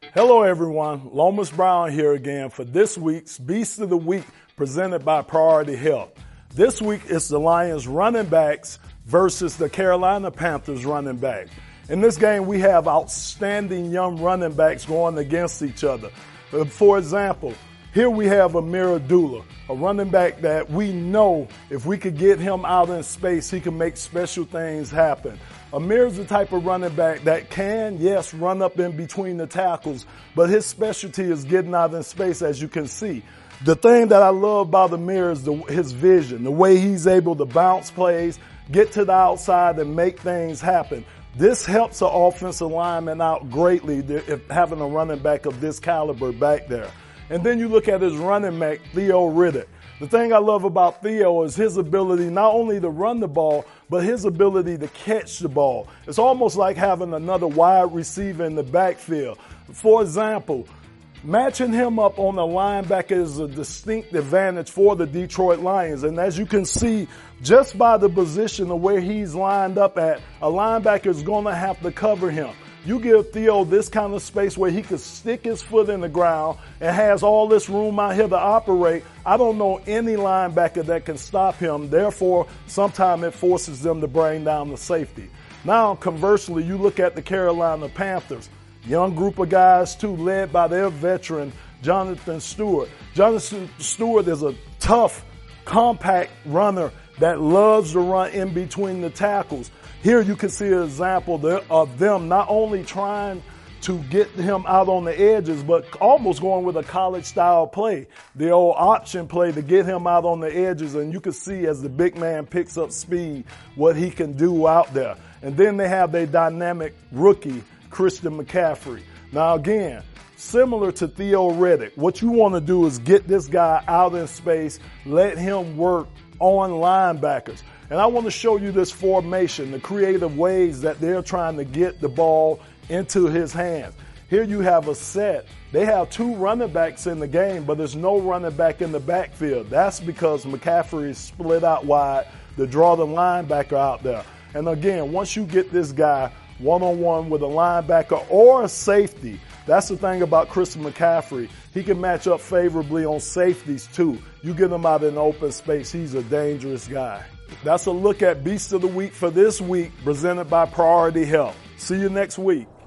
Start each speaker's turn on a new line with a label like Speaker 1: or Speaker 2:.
Speaker 1: Hello everyone, Lomas Brown here again for this week's Beast of the Week presented by Priority Health. This week it's the Lions running backs versus the Carolina Panthers running back. In this game we have outstanding young running backs going against each other. For example, here we have Ameer Abdullah, a running back that we know if we could get him out in space, he can make special things happen. Ameer is the type of running back that can, yes, run up in between the tackles, but his specialty is getting out in space, as you can see. The thing that I love about Ameer is his vision, the way he's able to bounce plays, get to the outside and make things happen. This helps the offensive lineman out greatly if having a running back of this caliber back there. And then you look at his running back, Theo Riddick. The thing I love about Theo is his ability not only to run the ball, but his ability to catch the ball. It's almost like having another wide receiver in the backfield. For example, matching him up on the linebacker is a distinct advantage for the Detroit Lions. And as you can see, just by the position of where he's lined up at, a linebacker is going to have to cover him. You give Theo this kind of space where he could stick his foot in the ground and has all this room out here to operate. I don't know any linebacker that can stop him. Therefore, sometimes it forces them to bring down the safety. Now, conversely, you look at the Carolina Panthers. Young group of guys, too, led by their veteran, Jonathan Stewart. Jonathan Stewart is a tough, compact runner that loves to run in between the tackles. Here you can see an example of them not only trying to get him out on the edges, but almost going with a college-style play, the old option play to get him out on the edges. And you can see as the big man picks up speed what he can do out there. And then they have their dynamic rookie, Christian McCaffrey. Now again, similar to Theo Riddick, what you want to do is get this guy out in space, let him work on linebackers. And I want to show you this formation, the creative ways that they're trying to get the ball into his hands. Here you have a set. They have two running backs in the game, but there's no running back in the backfield. That's because McCaffrey is split out wide to draw the linebacker out there. And again, once you get this guy one-on-one with a linebacker or a safety, that's the thing about Christian McCaffrey. He can match up favorably on safeties too. You get him out in open space, he's a dangerous guy. That's a look at Beast of the Week for this week, presented by Priority Health. See you next week.